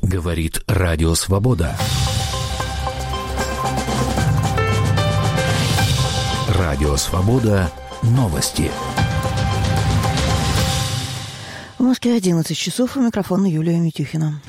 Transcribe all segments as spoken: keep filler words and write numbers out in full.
Говорит Радио Свобода. Радио Свобода. Новости. В Москве одиннадцать часов. У микрофона Юлия Митюхина.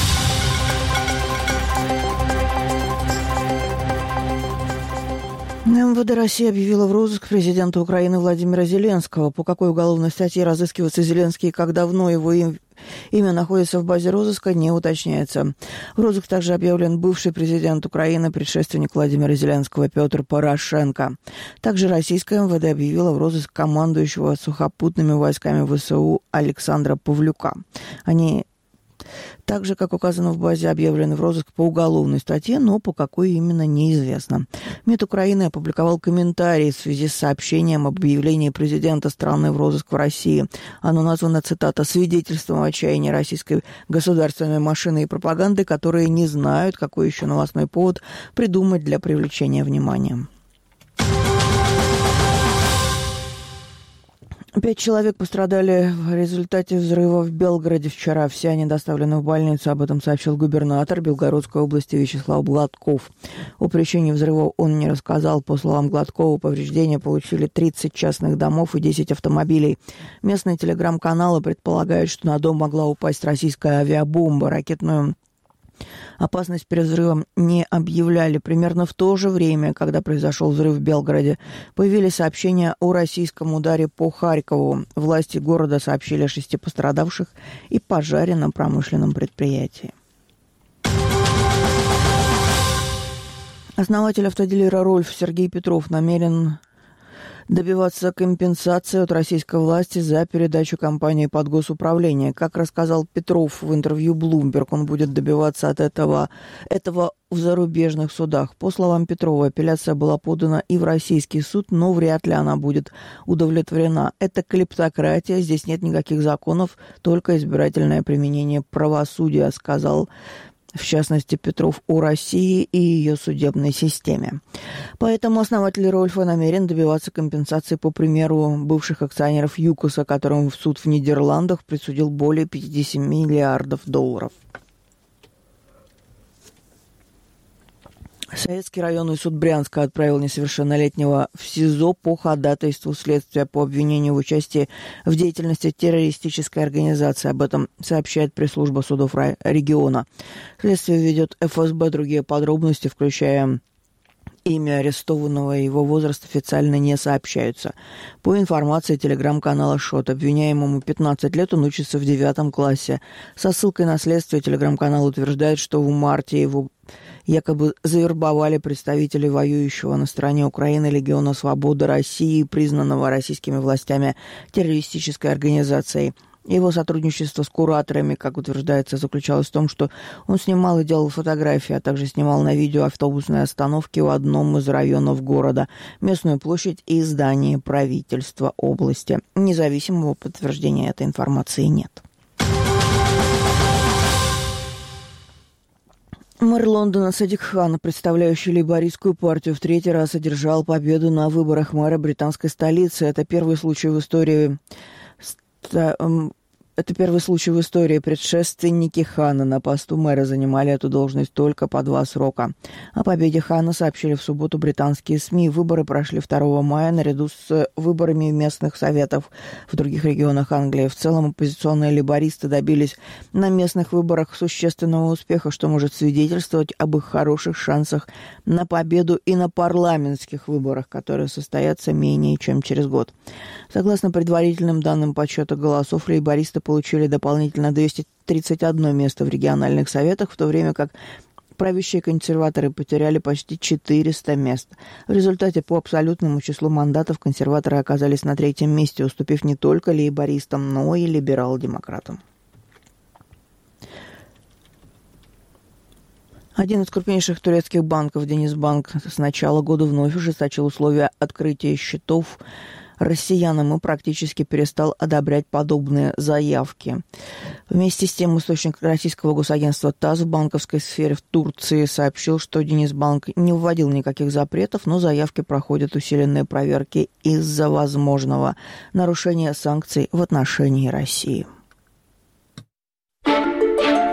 МВД России объявила в розыск президента Украины Владимира Зеленского. По какой уголовной статье разыскивается Зеленский и как давно его им... имя находится в базе розыска, не уточняется. В розыск также объявлен бывший президент Украины, предшественник Владимира Зеленского Петр Порошенко. Также российское МВД объявило в розыск командующего сухопутными войсками ВСУ Александра Павлюка. Они... Так же, как указано в базе, объявлены в розыск по уголовной статье, но по какой именно неизвестно. МИД Украины опубликовал комментарий в связи с сообщением об объявлении президента страны в розыск в России. Оно названо, цитата, «свидетельством отчаяния российской государственной машины и пропаганды, которые не знают, какой еще новостной повод придумать для привлечения внимания». Пять человек пострадали в результате взрыва в Белгороде вчера. Все они доставлены в больницу. Об этом сообщил губернатор Белгородской области Вячеслав Гладков. О причине взрыва он не рассказал. По словам Гладкова, повреждения получили тридцать частных домов и десять автомобилей. Местные телеграм-каналы предполагают, что на дом могла упасть российская авиабомба. Ракетную опасность перед взрывом не объявляли. Примерно в то же время, когда произошел взрыв в Белгороде, появились сообщения о российском ударе по Харькову. Власти города сообщили о шести пострадавших и пожаре на промышленном предприятии. Основатель автодилера «Рольф» Сергей Петров намерен добиваться компенсации от российской власти за передачу компании под госуправление. Как рассказал Петров в интервью Bloomberg, он будет добиваться от этого, этого в зарубежных судах. По словам Петрова, апелляция была подана и в российский суд, но вряд ли она будет удовлетворена. Это клептократия, здесь нет никаких законов, только избирательное применение правосудия, сказал в частности, Петров о России и ее судебной системе. Поэтому основатель «Рольфа» намерен добиваться компенсации по примеру бывших акционеров ЮКОСа, которым в суд в Нидерландах присудил более пятьдесят миллиардов долларов. Советский районный суд Брянска отправил несовершеннолетнего в СИЗО по ходатайству следствия по обвинению в участии в деятельности террористической организации. Об этом сообщает пресс-служба судов региона. Следствие ведет эф эс бэ. Другие подробности, включая имя арестованного и его возраст, официально не сообщаются. По информации телеграм-канала «Шот», обвиняемому пятнадцать лет, он учится в девятом классе. Со ссылкой на следствие телеграм-канал утверждает, что в марте его якобы завербовали представители воюющего на стороне Украины Легиона Свободы России, признанного российскими властями террористической организацией. Его сотрудничество с кураторами, как утверждается, заключалось в том, что он снимал и делал фотографии, а также снимал на видео автобусные остановки в одном из районов города, местную площадь и здание правительства области. Независимого подтверждения этой информации нет. Мэр Лондона Садик Хан, представляющий лейбористскую партию, в третий раз одержал победу на выборах мэра британской столицы. Это первый случай в истории... Это первый случай в истории. Предшественники Хана на посту мэра занимали эту должность только по два срока. О победе Хана сообщили в субботу британские СМИ. Выборы прошли второго мая наряду с выборами местных советов в других регионах Англии. В целом оппозиционные лейбористы добились на местных выборах существенного успеха, что может свидетельствовать об их хороших шансах на победу и на парламентских выборах, которые состоятся менее чем через год. Согласно предварительным данным подсчета голосов, лейбористы получили дополнительно двести тридцать одно место в региональных советах, в то время как правящие консерваторы потеряли почти четыреста мест. В результате по абсолютному числу мандатов консерваторы оказались на третьем месте, уступив не только лейбористам, но и либерал-демократам. Один из крупнейших турецких банков, Денизбанк, с начала года вновь ужесточил условия открытия счетов россиянам и практически перестал одобрять подобные заявки. Вместе с тем, источник российского госагентства ТАСС в банковской сфере в Турции сообщил, что Денизбанк не вводил никаких запретов, но заявки проходят усиленные проверки из-за возможного нарушения санкций в отношении России.